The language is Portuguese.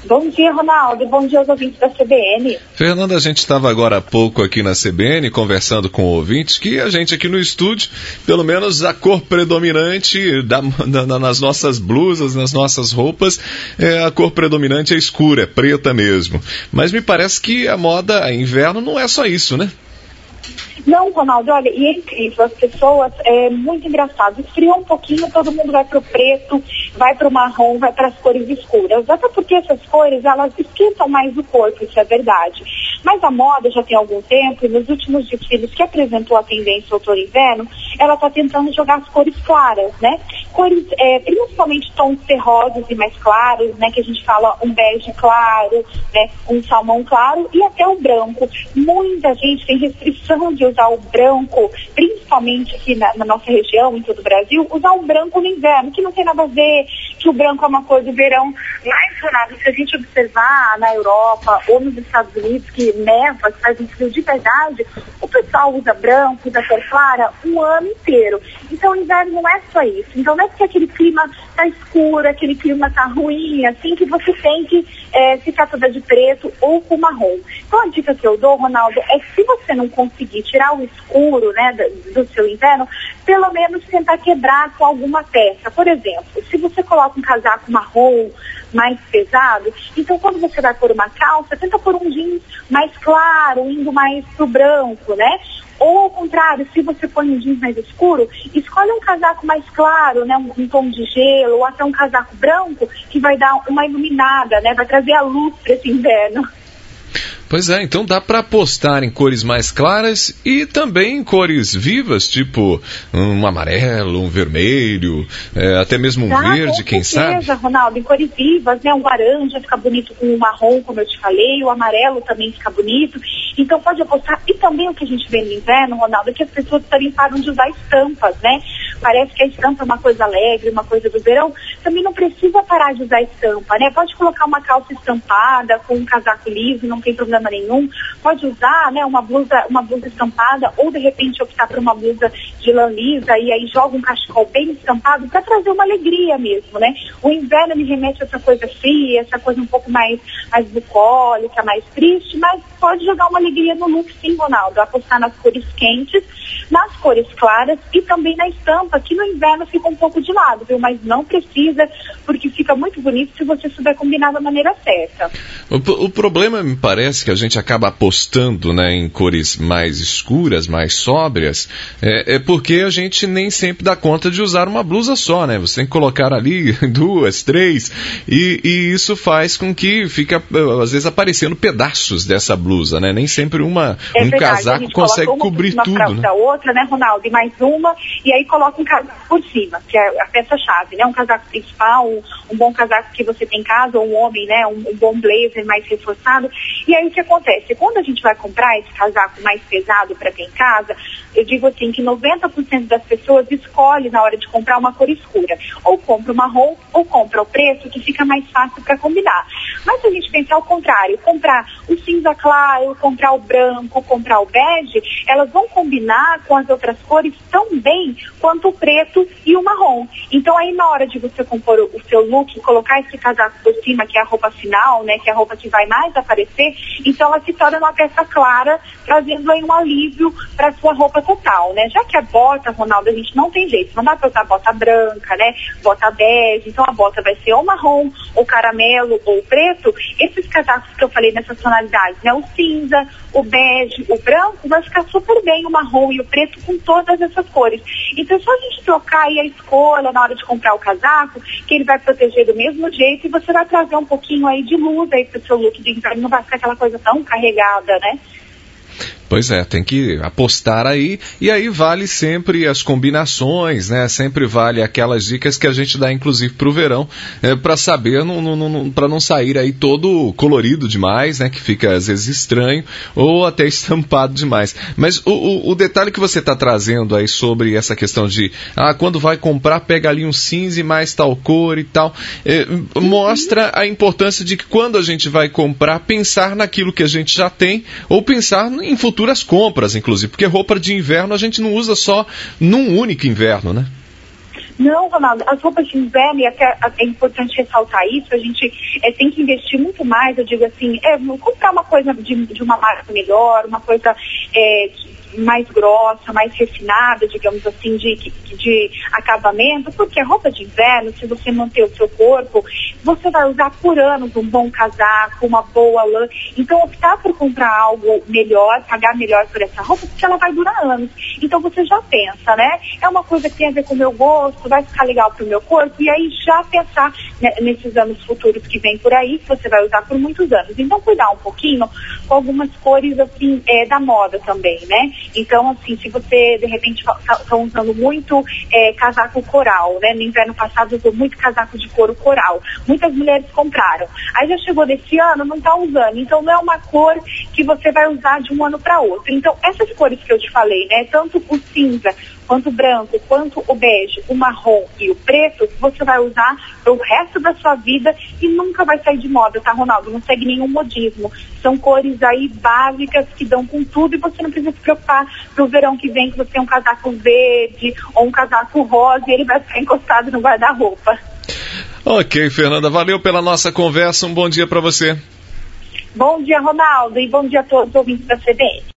Bom dia, Ronaldo. Bom dia aos ouvintes da CBN. Fernanda, a gente estava agora há pouco aqui na CBN conversando com ouvintes que a gente aqui no estúdio, pelo menos a cor predominante nas nossas blusas, nas nossas roupas, a cor predominante é escura, é preta mesmo. Mas me parece que a moda inverno não é só isso, né? Não, Ronaldo, olha, e é incrível, as pessoas, é muito engraçado, esfriou um pouquinho, todo mundo vai pro preto, vai pro marrom, vai para as cores escuras, até porque essas cores, elas esquentam mais o corpo, isso é verdade. Mas a moda já tem algum tempo, e nos últimos desfiles que apresentou a tendência outono-inverno, ela está tentando jogar as cores claras, né? Cores, principalmente tons terrosos e mais claros, né? Que a gente fala um bege claro, né? Um salmão claro e até o branco. Muita gente tem restrição de usar o branco, principalmente aqui na nossa região, em todo o Brasil, usar o branco no inverno, que não tem nada a ver, que o branco é uma cor do verão. Mas, Ronaldo, se a gente observar na Europa ou nos Estados Unidos, que neva, que faz um frio de verdade, o pessoal usa branco, usa cor clara o ano inteiro. Então o inverno não é só isso. Então não é porque aquele clima tá escuro, aquele clima tá ruim, assim, que você tem que ficar toda de preto ou com marrom. Então a dica que eu dou, Ronaldo, é que se você não conseguir tirar o escuro, né, do seu inverno, pelo menos tentar quebrar com alguma peça. Por exemplo, se você coloca um casaco marrom mais pesado, então quando você vai pôr uma calça, tenta pôr um jeans mais claro, indo mais pro branco, né? Ou ao contrário, se você põe um jeans mais escuro, escolhe um casaco mais claro, né? Um tom de gelo, ou até um casaco branco, que vai dar uma iluminada, né? Vai trazer a luz para esse inverno. Pois é, então dá para apostar em cores mais claras e também em cores vivas, tipo um amarelo, um vermelho, até mesmo um verde, quem sabe? Com certeza, Ronaldo, em cores vivas, né? Um laranja fica bonito com o marrom, como eu te falei, o amarelo também fica bonito. Então pode apostar. E também o que a gente vê no inverno, Ronaldo, é que as pessoas também param de usar estampas, né? Parece que a estampa é uma coisa alegre, uma coisa do verão. Também não precisa parar de usar estampa, né? Pode colocar uma calça estampada com um casaco liso, não tem problema nenhum. Pode usar, né, uma blusa estampada, ou de repente optar por uma blusa de lã lisa e aí joga um cachecol bem estampado para trazer uma alegria mesmo, né? O inverno me remete a essa coisa fria, essa coisa um pouco mais bucólica, mais triste, mas pode jogar uma alegria no look, sim, Ronaldo. Apostar nas cores quentes, nas cores claras e também na estampa, que no inverno fica um pouco de lado, viu? Mas não precisa, porque fica muito bonito se você souber combinar da maneira certa. O problema, me parece, que a gente acaba apostando, né, em cores mais escuras, mais sóbrias, é porque a gente nem sempre dá conta de usar uma blusa só, né? Você tem que colocar ali 2, 3, e isso faz com que fique, às vezes, aparecendo pedaços dessa blusa, né? Nem sempre um casaco consegue cobrir tudo, né? Outra, né, Ronaldo? E mais uma, e aí coloca um casaco por cima, que é a peça-chave, né? Um casaco principal, um bom casaco que você tem em casa, ou um homem, né? Um bom blazer mais reforçado. E aí o que acontece? Quando a gente vai comprar esse casaco mais pesado para ter em casa, eu digo assim que 90% das pessoas escolhe na hora de comprar uma cor escura. Ou compra o marrom, ou compra o preto, que fica mais fácil para combinar. Mas se a gente pensar ao contrário, comprar o cinza claro, comprar o branco, comprar o bege, elas vão combinar com as outras cores tão bem quanto o preto e o marrom. Então aí na hora de você compor o seu look, colocar esse casaco por cima, que é a roupa final, né, que é a roupa que vai mais aparecer, então ela se torna uma peça clara, trazendo aí um alívio para a sua roupa total, né? Já que a bota, Ronaldo, a gente não tem jeito, não dá para usar bota branca, né, bota bege, então a bota vai ser ou marrom, ou caramelo, ou preto. Esses casacos que eu falei nessas tonalidades, né, o cinza, o bege, o branco, vai ficar super bem o marrom e o preto com todas essas cores. Então, só a gente trocar aí a escolha na hora de comprar o casaco, que ele vai proteger do mesmo jeito e você vai trazer um pouquinho aí de luz aí pro seu look de inverno, não vai ficar aquela coisa tão carregada, né? Pois é, tem que apostar aí, e aí vale sempre as combinações, né? Sempre vale aquelas dicas que a gente dá, inclusive, pro verão, para saber, para não sair aí todo colorido demais, né? Que fica, às vezes, estranho, ou até estampado demais. Mas o detalhe que você está trazendo aí sobre essa questão de, quando vai comprar, pega ali um cinza e mais tal cor e tal, mostra a importância de que quando a gente vai comprar, pensar naquilo que a gente já tem, ou pensar em futuras compras, inclusive, porque roupa de inverno a gente não usa só num único inverno, né? Não, Ronaldo, as roupas de inverno, e até é importante ressaltar isso, a gente tem que investir muito mais, eu digo assim, comprar uma coisa de uma marca melhor, uma coisa mais grossa, mais refinada, digamos assim, de acabamento, porque a roupa de inverno, se você manter o seu corpo, você vai usar por anos um bom casaco, uma boa lã. Então, optar por comprar algo melhor, pagar melhor por essa roupa, porque ela vai durar anos. Então, você já pensa, né? É uma coisa que tem a ver com o meu gosto, vai ficar legal pro meu corpo, e aí já pensar nesses anos futuros que vem por aí, que você vai usar por muitos anos. Então, cuidar um pouquinho com algumas cores, assim, da moda também, né? Então, assim, se você, de repente, está usando muito casaco coral, né? No inverno passado usou muito casaco de couro coral. Muitas mulheres compraram. Aí já chegou desse ano, não está usando. Então, não é uma cor que você vai usar de um ano para outro. Então, essas cores que eu te falei, né? Tanto o cinza, quanto o branco, quanto o bege, o marrom e o preto, você vai usar pro resto da sua vida e nunca vai sair de moda, tá, Ronaldo? Não segue nenhum modismo. São cores aí básicas que dão com tudo e você não precisa se preocupar pro verão que vem que você tem um casaco verde ou um casaco rosa e ele vai ficar encostado no guarda-roupa. Ok, Fernanda, valeu pela nossa conversa, um bom dia para você. Bom dia, Ronaldo, e bom dia a todos os ouvintes da CBN.